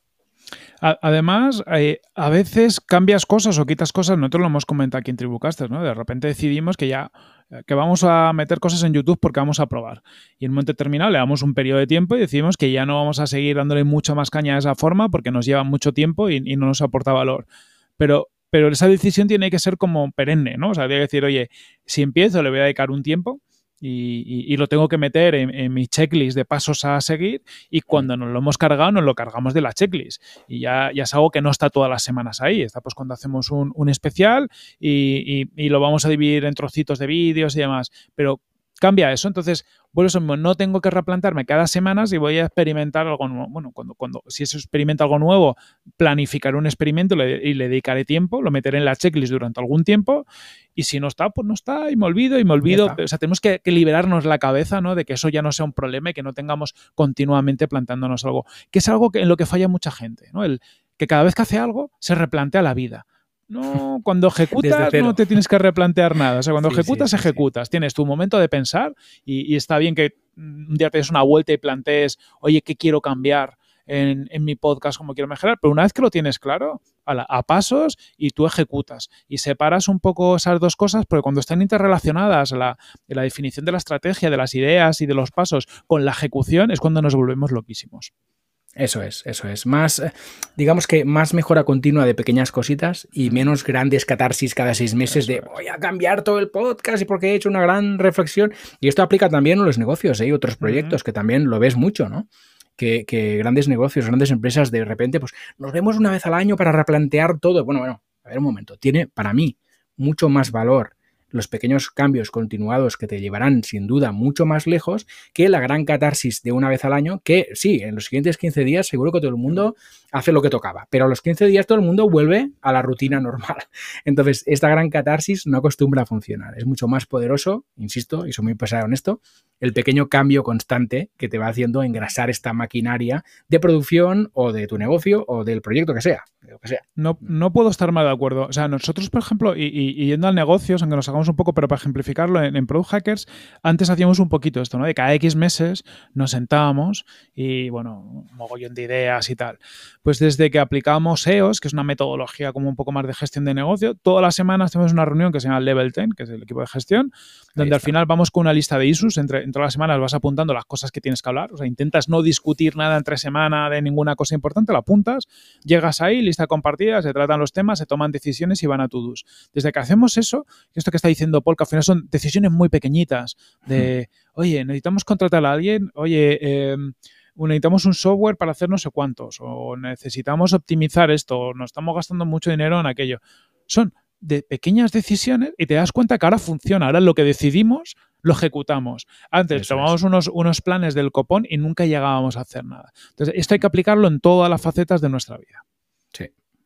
Además, eh, a veces cambias cosas o quitas cosas, nosotros lo hemos comentado aquí en Tribucasters, ¿no? De repente decidimos que ya que vamos a meter cosas en YouTube porque vamos a probar. Y en un momento determinado le damos un periodo de tiempo y decidimos que ya no vamos a seguir dándole mucho más caña de esa forma porque nos lleva mucho tiempo y, y no nos aporta valor. Pero, pero esa decisión tiene que ser como perenne, ¿no? O sea, tiene que decir, oye, si empiezo le voy a dedicar un tiempo Y, y, y lo tengo que meter en, en mi checklist de pasos a seguir y cuando nos lo hemos cargado, nos lo cargamos de la checklist. Y ya, ya es algo que no está todas las semanas ahí. Está pues cuando hacemos un, un especial y, y, y lo vamos a dividir en trocitos de vídeos y demás. Pero cambia eso. Entonces, por eso no tengo que replantarme cada semana si voy a experimentar algo nuevo. Bueno, cuando, cuando si eso experimenta algo nuevo, planificaré un experimento y le dedicaré tiempo, lo meteré en la checklist durante algún tiempo y si no está, pues no está y me olvido y me olvido. O sea, tenemos que, que liberarnos la cabeza, ¿no? De que eso ya no sea un problema y que no tengamos continuamente plantándonos algo. Que es algo que, en lo que falla mucha gente, ¿no? El, que cada vez que hace algo se replantea la vida. No, cuando ejecutas no te tienes que replantear nada. O sea, cuando sí, ejecutas, sí, sí, ejecutas. Sí. Tienes tu momento de pensar y, y está bien que un día te des una vuelta y plantees, oye, ¿qué quiero cambiar en, en mi podcast? ¿Cómo quiero mejorar? Pero una vez que lo tienes claro, a, la, a pasos y tú ejecutas. Y separas un poco esas dos cosas porque cuando están interrelacionadas la, la definición de la estrategia, de las ideas y de los pasos con la ejecución es cuando nos volvemos loquísimos. Eso es, eso es. Más, digamos que más mejora continua de pequeñas cositas y menos grandes catarsis cada seis meses de voy a cambiar todo el podcast y porque he hecho una gran reflexión. Y esto aplica también a los negocios, ¿eh? Y otros proyectos uh-huh. que también lo ves mucho, ¿no? Que, que grandes negocios, grandes empresas de repente, pues nos vemos una vez al año para replantear todo. Bueno, bueno, a ver un momento. Tiene para mí mucho más valor los pequeños cambios continuados que te llevarán sin duda mucho más lejos que la gran catarsis de una vez al año que sí, en los siguientes quince días seguro que todo el mundo hace lo que tocaba, pero a los quince días todo el mundo vuelve a la rutina normal. Entonces, esta gran catarsis no acostumbra a funcionar. Es mucho más poderoso, insisto, y soy muy pesado en esto, el pequeño cambio constante que te va haciendo engrasar esta maquinaria de producción o de tu negocio o del proyecto que sea. Lo que sea. No, no puedo estar más de acuerdo. O sea, nosotros, por ejemplo, y, y, y yendo al negocio, aunque nos hagamos un poco, pero para ejemplificarlo, en, en Product Hackers, antes hacíamos un poquito esto, ¿no? De cada X meses nos sentábamos y, bueno, un mogollón de ideas y tal. Pues desde que aplicamos E O S, que es una metodología como un poco más de gestión de negocio, todas las semanas tenemos una reunión que se llama Level diez, que es el equipo de gestión, donde al final vamos con una lista de issues. Entre, entre las semanas vas apuntando las cosas que tienes que hablar. O sea, intentas no discutir nada entre semana de ninguna cosa importante, la apuntas, llegas ahí, lista compartida, se tratan los temas, se toman decisiones y van a to-dos. Desde que hacemos eso, esto que está diciendo Paul, que al final son decisiones muy pequeñitas de, oye, necesitamos contratar a alguien, oye, eh, necesitamos un software para hacer no sé cuántos, o necesitamos optimizar esto, o nos estamos gastando mucho dinero en aquello. Son de pequeñas decisiones y te das cuenta que ahora funciona. Ahora lo que decidimos lo ejecutamos. Antes Eso tomábamos es. unos, unos planes del copón y nunca llegábamos a hacer nada. Entonces, esto hay que aplicarlo en todas las facetas de nuestra vida. Sí.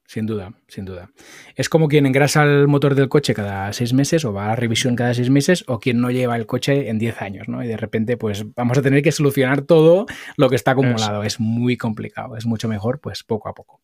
sin duda, sin duda. Es como quien engrasa el motor del coche cada seis meses o va a la revisión cada seis meses o quien no lleva el coche en diez años, ¿no? Y de repente pues vamos a tener que solucionar todo lo que está acumulado. Es, es muy complicado, es mucho mejor pues poco a poco.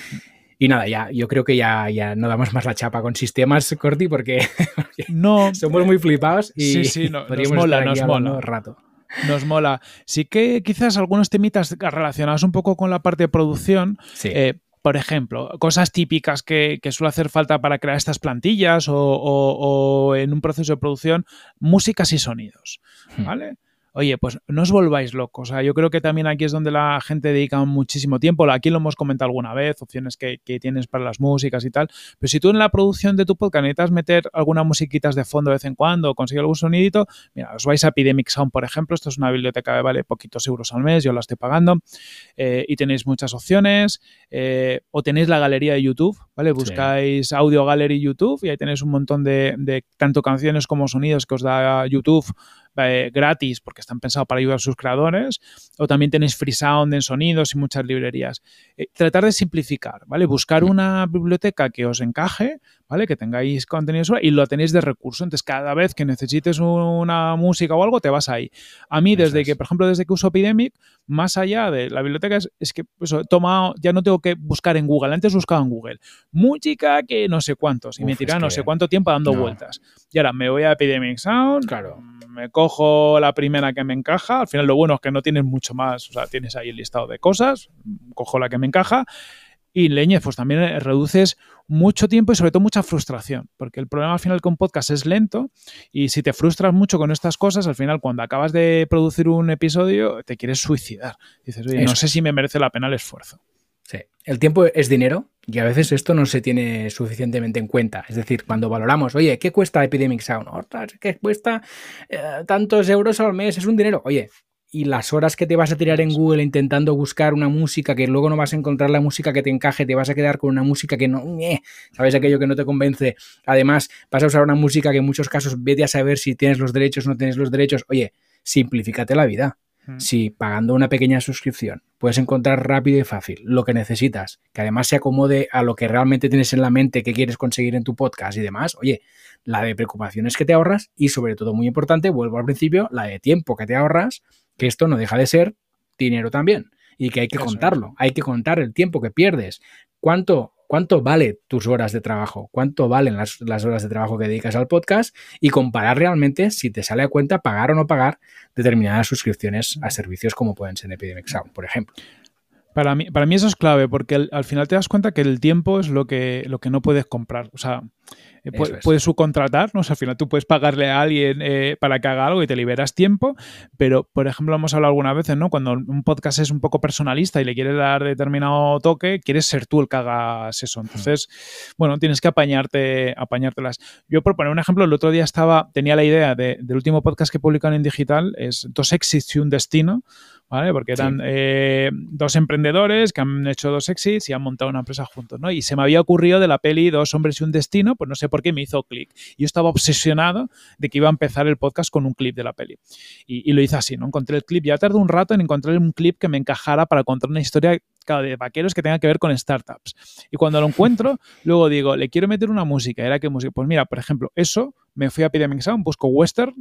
Y nada, ya, yo creo que ya, ya no damos más la chapa con sistemas, Corti, porque, porque no, somos muy flipados y sí, sí, no, podríamos nos mola, estar aquí nos mola. un rato. Nos mola. Sí que quizás algunos temitas relacionados un poco con la parte de producción, sí. eh, por ejemplo, cosas típicas que, que suele hacer falta para crear estas plantillas o, o, o en un proceso de producción, músicas y sonidos, ¿vale? Oye, pues no os volváis locos. O sea, yo creo que también aquí es donde la gente dedica muchísimo tiempo. Aquí lo hemos comentado alguna vez, opciones que, que tienes para las músicas y tal. Pero si tú en la producción de tu podcast necesitas meter algunas musiquitas de fondo de vez en cuando o conseguir algún sonidito, mira, os vais a Epidemic Sound, por ejemplo. Esto es una biblioteca que vale poquitos euros al mes, yo la estoy pagando. Eh, y tenéis muchas opciones. Eh, o tenéis la galería de YouTube, ¿vale? Buscáis sí. Audio Gallery YouTube y ahí tenéis un montón de, de tanto canciones como sonidos que os da YouTube Eh, gratis porque están pensados para ayudar a sus creadores, o también tenéis Free Sound en sonidos y muchas librerías. Eh, tratar de simplificar, ¿vale? Buscar una biblioteca que os encaje, ¿vale? Que tengáis contenido sobre y lo tenéis de recurso. Entonces, cada vez que necesites una música o algo, te vas ahí. A mí, desde es. que, por ejemplo, desde que uso Epidemic, más allá de la biblioteca, es, es que eso, he tomado, ya no tengo que buscar en Google. Antes buscaba en Google música que no sé cuántos y Uf, me tiraba no sé cuánto tiempo dando no. vueltas. Y ahora me voy a Epidemic Sound, claro. me cojo la primera que me encaja. Al final lo bueno es que no tienes mucho más, o sea, tienes ahí el listado de cosas, cojo la que me encaja y leñez, pues también reduces mucho tiempo y sobre todo mucha frustración, porque el problema al final con podcast es lento y si te frustras mucho con estas cosas, al final cuando acabas de producir un episodio te quieres suicidar. Dices, oye, Eso. no sé si me merece la pena el esfuerzo. Sí, el tiempo es dinero y a veces esto no se tiene suficientemente en cuenta. Es decir, cuando valoramos, oye, ¿qué cuesta Epidemic Sound? Ostras, ¿qué cuesta eh, tantos euros al mes? Es un dinero. Oye, y las horas que te vas a tirar en Google intentando buscar una música que luego no vas a encontrar la música que te encaje, te vas a quedar con una música que no, eh, ¿sabes? Aquello que no te convence. Además, vas a usar una música que en muchos casos vete a saber si tienes los derechos o no tienes los derechos. Oye, simplifícate la vida. Si pagando una pequeña suscripción puedes encontrar rápido y fácil lo que necesitas, que además se acomode a lo que realmente tienes en la mente, que quieres conseguir en tu podcast y demás, oye, la de preocupaciones que te ahorras y sobre todo, muy importante, vuelvo al principio, la de tiempo que te ahorras, que esto no deja de ser dinero también y que hay que Eso contarlo, es. Hay que contar el tiempo que pierdes. ¿Cuánto ¿Cuánto vale tus horas de trabajo? ¿Cuánto valen las, las horas de trabajo que dedicas al podcast? Y comparar realmente si te sale a cuenta pagar o no pagar determinadas suscripciones a servicios como pueden ser Epidemic Sound, por ejemplo. Para mí, para mí eso es clave, porque el, al final te das cuenta que el tiempo es lo que, lo que no puedes comprar. O sea, eh, puedes, puedes subcontratar, ¿no? O sea, al final tú puedes pagarle a alguien eh, para que haga algo y te liberas tiempo, pero, por ejemplo, hemos hablado algunas veces, ¿no? Cuando un podcast es un poco personalista y le quieres dar determinado toque, quieres ser tú el que hagas eso. Entonces, bueno, tienes que apañarte, apañártelas. Yo, por poner un ejemplo, el otro día estaba, tenía la idea de, del último podcast que publicaron en digital, es Dos Exits y un Destino, ¿vale? Porque eran sí. eh, dos emprendedores que han hecho dos exits y han montado una empresa juntos, ¿no? Y se me había ocurrido de la peli Dos hombres y un destino, pues no sé por qué me hizo clic. Yo estaba obsesionado de que iba a empezar el podcast con un clip de la peli. Y, y lo hice así, ¿no? Encontré el clip. Ya tardé un rato en encontrar un clip que me encajara para contar una historia claro, de vaqueros que tenga que ver con startups. Y cuando lo encuentro, luego digo, le quiero meter una música. ¿Era qué música? Pues mira, por ejemplo, eso, me fui a Epidemic Sound, busco western,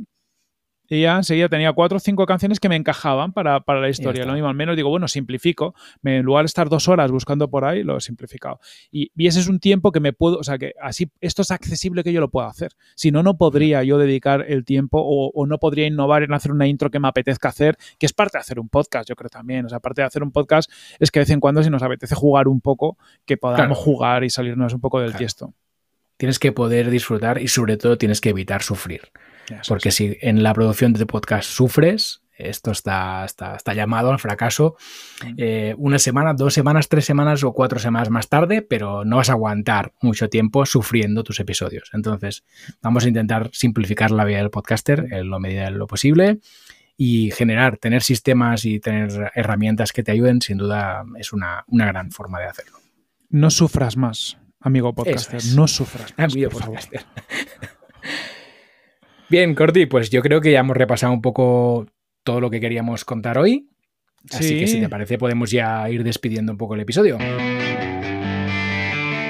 y ya enseguida tenía cuatro o cinco canciones que me encajaban para, para la historia. Lo mismo, al menos digo, bueno, simplifico. Me, en lugar de estar dos horas buscando por ahí, lo he simplificado. Y, y ese es un tiempo que me puedo, o sea, que así esto es accesible que yo lo pueda hacer. Si no, no podría yo dedicar el tiempo o, o no podría innovar en hacer una intro que me apetezca hacer, que es parte de hacer un podcast, yo creo también. O sea, aparte de hacer un podcast, es que de vez en cuando si nos apetece jugar un poco, que podamos claro. jugar y salirnos un poco del claro. tiesto. Tienes que poder disfrutar y sobre todo tienes que evitar sufrir. Eso Porque sí. si en la producción de tu podcast sufres, esto está, está, está llamado al fracaso eh, una semana, dos semanas, tres semanas o cuatro semanas más tarde, pero no vas a aguantar mucho tiempo sufriendo tus episodios. Entonces, vamos a intentar simplificar la vida del podcaster en lo medida de lo posible y generar, tener sistemas y tener herramientas que te ayuden, sin duda es una, una gran forma de hacerlo. No sufras más, amigo podcaster, es. no sufras más, amigo podcaster. Bien, Corti, pues yo creo que ya hemos repasado un poco todo lo que queríamos contar hoy. Así sí. que si te parece podemos ya ir despidiendo un poco el episodio.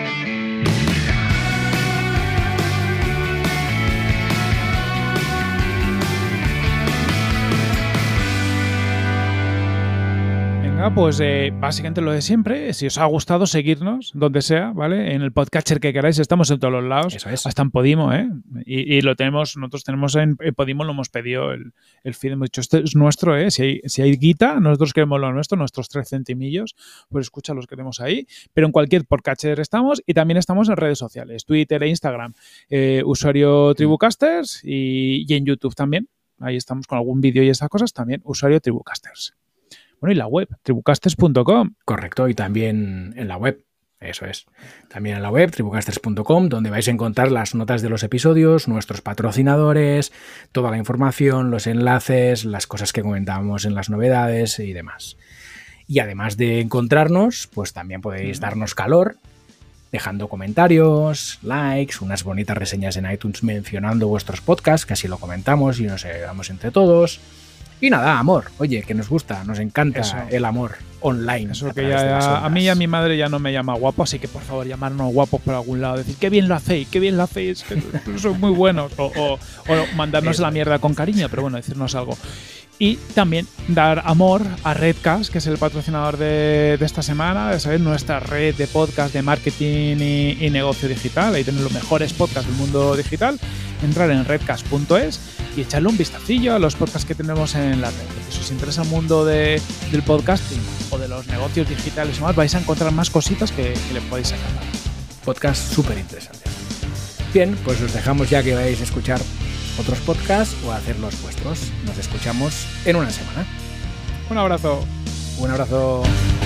Venga, pues eh, básicamente lo de siempre. Si os ha gustado, seguirnos donde sea, ¿vale? En el podcatcher que queráis, estamos en todos los lados. Eso es. Hasta en Podimo, ¿eh? Y, y lo tenemos, nosotros tenemos en, en Podimo, lo hemos pedido el, el feed, hemos dicho, este es nuestro, ¿eh? Si hay, si hay guita, nosotros queremos lo nuestro, nuestros tres centimillos, pues escucha, los queremos ahí. Pero en cualquier podcatcher estamos y también estamos en redes sociales, Twitter e Instagram, eh, usuario Tribucasters y, y en YouTube también. Ahí estamos con algún vídeo y esas cosas, también usuario Tribucasters. Bueno, y la web, tribucasters punto com. Correcto, y también en la web, eso es. También en la web, tribucasters punto com, donde vais a encontrar las notas de los episodios, nuestros patrocinadores, toda la información, los enlaces, las cosas que comentábamos en las novedades y demás. Y además de encontrarnos, pues también podéis darnos calor, dejando comentarios, likes, unas bonitas reseñas en iTunes mencionando vuestros podcasts, que así lo comentamos y nos ayudamos entre todos. Y nada, amor. Oye, que nos gusta, nos encanta Eso. el amor online. Eso que ya, a mí y a mi madre ya no me llama guapo, así que por favor llamarnos guapos por algún lado. Decir, qué bien lo hacéis, qué bien lo hacéis, que sois muy buenos. O, o, o mandarnos la mierda con cariño, pero bueno, decirnos algo. Y también dar amor a Redcast, que es el patrocinador de, de esta semana, ¿sabes? Nuestra red de podcast de marketing y, y negocio digital. Ahí tienen los mejores podcasts del mundo digital. Entrar en redcast punto es y echarle un vistacillo a los podcasts que tenemos en la red. Si os interesa el mundo de, del podcasting o de los negocios digitales y más, vais a encontrar más cositas que, que le podéis sacar. Podcast súper interesante. Bien, pues os dejamos ya que vais a escuchar otros podcasts o a hacer los vuestros. Nos escuchamos en una semana. Un abrazo. Un abrazo.